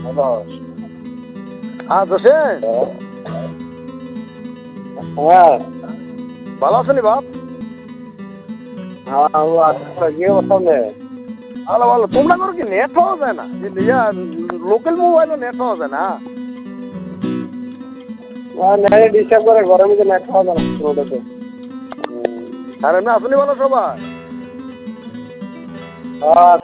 হ্যাঁ জোসে হ্যাঁ ভালো আছেন বাপ? হ্যাঁ গিয়ে বলতাম রে। ভালো ভালো। তোমরা করো কি নেট পাওয়া যায় না? লোকাল মোবাইলে নেট পাওয়া যায় না? নেটে ডিস্টার্ব করে, ঘরের মধ্যে নেট খাওয়া যায় না রোডেতে। আর এমনি আসনি ভালো সবাই? হ্যাঁ